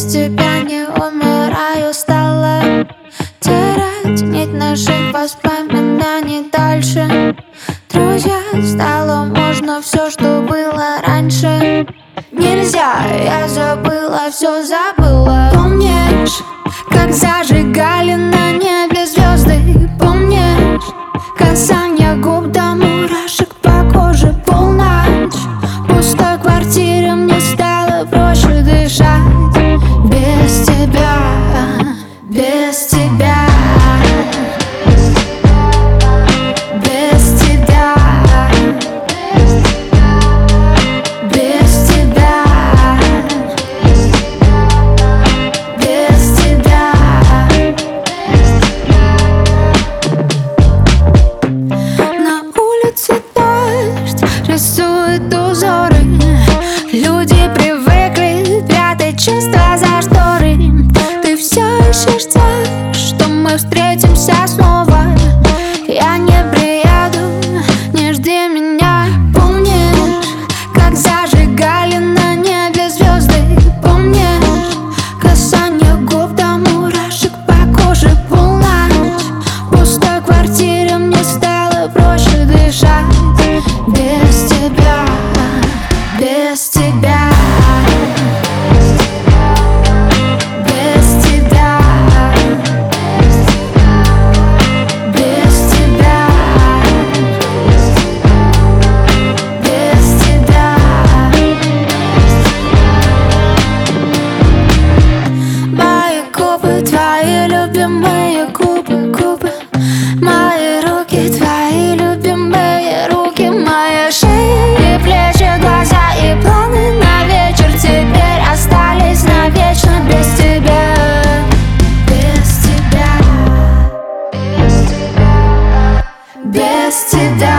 без тебя не умираю, стала терять нить наших воспоминаний дальше. Друзья, стало можно все, что было раньше. Нельзя, я забыла, все забыла. Помнишь, как зажигали на небе звезды? Помнишь, касание губ до мурашек по коже полночь? В пустой квартире мне стало проще дышать. Без тебя, без тебя, без тебя, без тебя, без тебя. На улице дождь рисует узоры. Люди привыкли прятать чувства за шторы. Ты все еще ждешь, что мы встретимся снова. Я не приеду, не жди меня. Помнишь, как зажигали на небе звезды? Помнишь, касание губ до мурашек по коже полночь? В пустой квартире мне стало проще дышать. Без тебя, без тебя, без тебя, без тебя, без тебя. Мои губы, твои любимые губы, губы. Мои руки, твои любимые руки. Моя шея и плечи, глаза и планы на вечер теперь остались навечно. Без тебя, без тебя, без тебя, без тебя.